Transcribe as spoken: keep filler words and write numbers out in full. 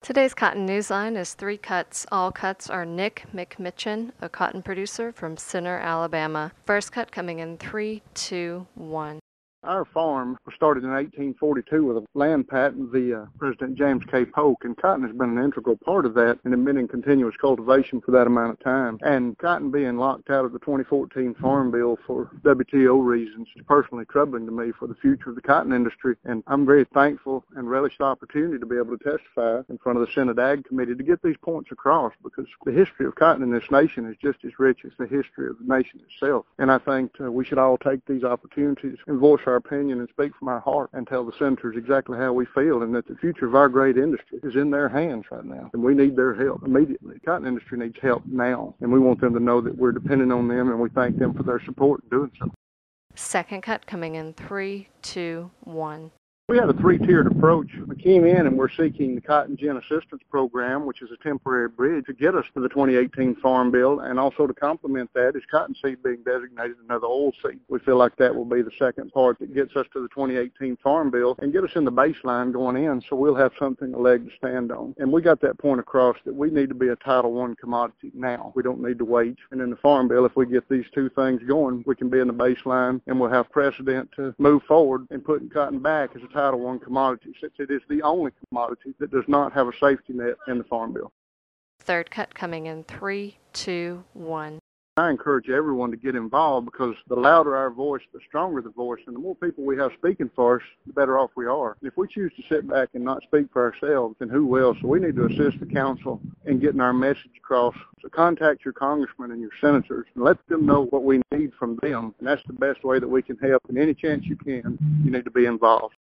Today's Cotton Newsline is three cuts. All cuts are Nick McMitchin, a cotton producer from Center, Alabama. First cut coming in three, two, one. Our farm was started in eighteen forty-two with a land patent via President James K. Polk, and cotton has been an integral part of that and has been in continuous cultivation for that amount of time. And cotton being locked out of the twenty fourteen Farm Bill for W T O reasons is personally troubling to me for the future of the cotton industry, and I'm very thankful and relish the opportunity to be able to testify in front of the Senate Ag Committee to get these points across, because the history of cotton in this nation is just as rich as the history of the nation itself. And I think uh, we should all take these opportunities and voice our opinion and speak from our heart and tell the senators exactly how we feel, and that the future of our great industry is in their hands right now, and we need their help immediately. The cotton industry needs help now, and we want them to know that we're depending on them, and we thank them for their support in doing so. Second cut coming in three, two, one. We have a three-tiered approach. We came in and we're seeking the Cotton Gin Assistance Program, which is a temporary bridge to get us to the twenty eighteen Farm Bill, and also to complement that is cottonseed being designated another oilseed. We feel like that will be the second part that gets us to the twenty eighteen Farm Bill and get us in the baseline going in, so we'll have something, a leg to stand on. And we got that point across that we need to be a Title One commodity now. We don't need to wait. And in the Farm Bill, if we get these two things going, we can be in the baseline, and we'll have precedent to move forward in putting cotton back as a Title One commodity, since it is the only commodity that does not have a safety net in the Farm Bill. Third cut coming in three, two, one. I encourage everyone to get involved, because the louder our voice, the stronger the voice, and the more people we have speaking for us, the better off we are. And if we choose to sit back and not speak for ourselves, then who will? So we need to assist the council in getting our message across. So contact your congressmen and your senators and let them know what we need from them. And that's the best way that we can help. And any chance you can, you need to be involved.